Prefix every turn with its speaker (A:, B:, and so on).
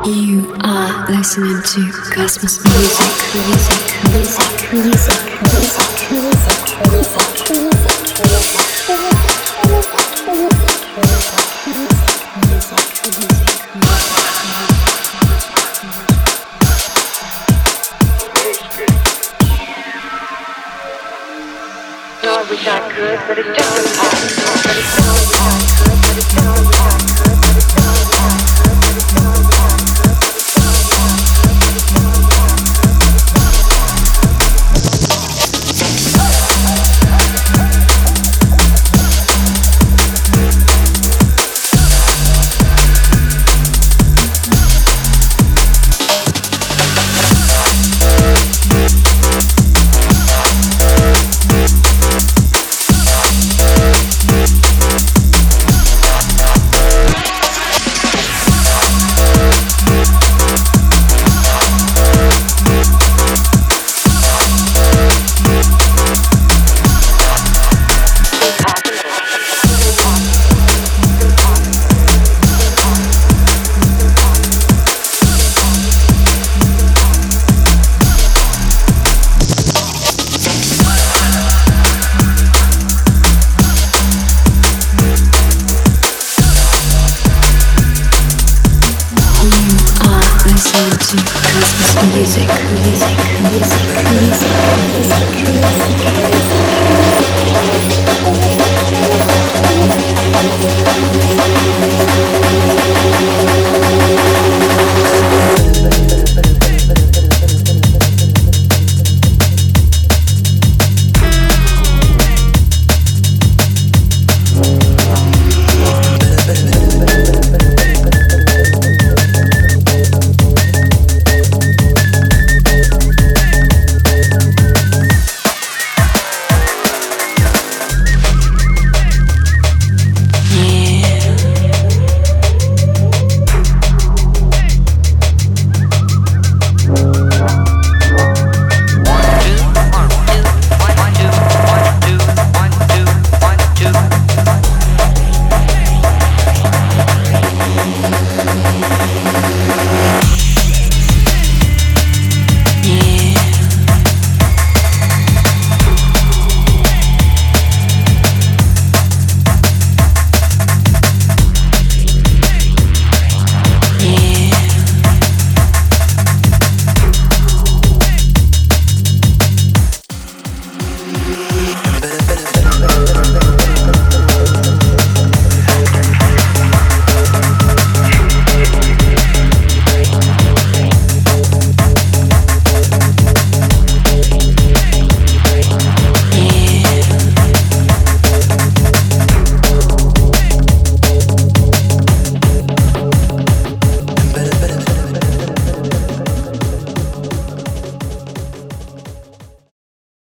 A: You are listening to Cosmos Music, music, music, music, music, music, music, music,
B: No, I wish I could, but it's just impossible. But it's no, I wish I could, but it's no, I wish I could, but it's no, I wish I could, but it's no, I wish I could.
A: listening to Cosmos Music, music, music, music, music, music, music.